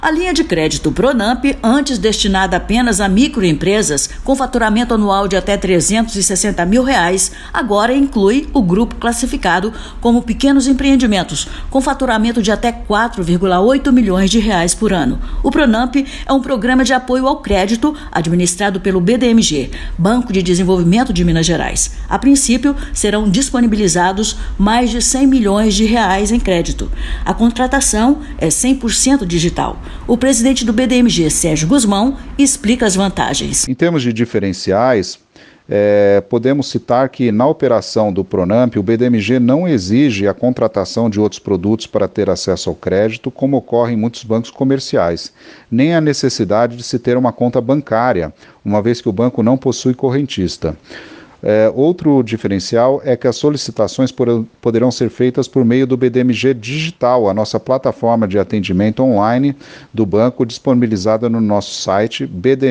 A linha de crédito Pronamp, antes destinada apenas a microempresas com faturamento anual de até R$360 mil, agora inclui o grupo classificado como pequenos empreendimentos, com faturamento de até R$4,8 milhões por ano. O Pronamp é um programa de apoio ao crédito administrado pelo BDMG, Banco de Desenvolvimento de Minas Gerais. A princípio, serão disponibilizados mais de R$100 milhões em crédito. A contratação é 100% digital. O presidente do BDMG, Sérgio Guzmão, explica as vantagens. Em termos de diferenciais, podemos citar que na operação do Pronamp, o BDMG não exige a contratação de outros produtos para ter acesso ao crédito, como ocorre em muitos bancos comerciais, nem a necessidade de se ter uma conta bancária, uma vez que o banco não possui correntista. Outro diferencial é que as solicitações poderão ser feitas por meio do BDMG Digital, a nossa plataforma de atendimento online do banco disponibilizada no nosso site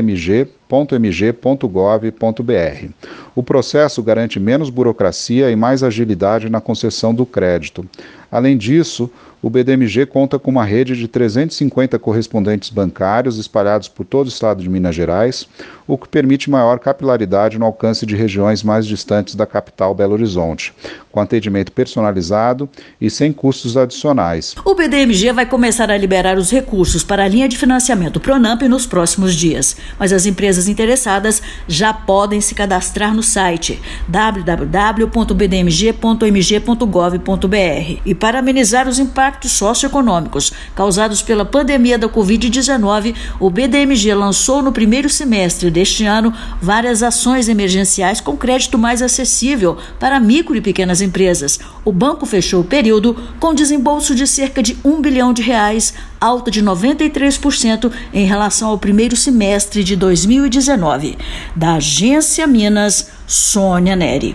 bdmg.mg.gov.br. O processo garante menos burocracia e mais agilidade na concessão do crédito. Além disso, o BDMG conta com uma rede de 350 correspondentes bancários espalhados por todo o estado de Minas Gerais, o que permite maior capilaridade no alcance de regiões mais distantes da capital Belo Horizonte, com atendimento personalizado e sem custos adicionais. O BDMG vai começar a liberar os recursos para a linha de financiamento Pronamp nos próximos dias, mas as empresas interessadas já podem se cadastrar no site www.bdmg.mg.gov.br. E para amenizar os impactos socioeconômicos causados pela pandemia da Covid-19, o BDMG lançou no primeiro semestre deste ano várias ações emergenciais com crédito mais acessível para micro e pequenas empresas. O banco fechou o período com desembolso de cerca de R$1 bilhão, alta de 93% em relação ao primeiro semestre de 2019. Da Agência Minas, Sônia Neri.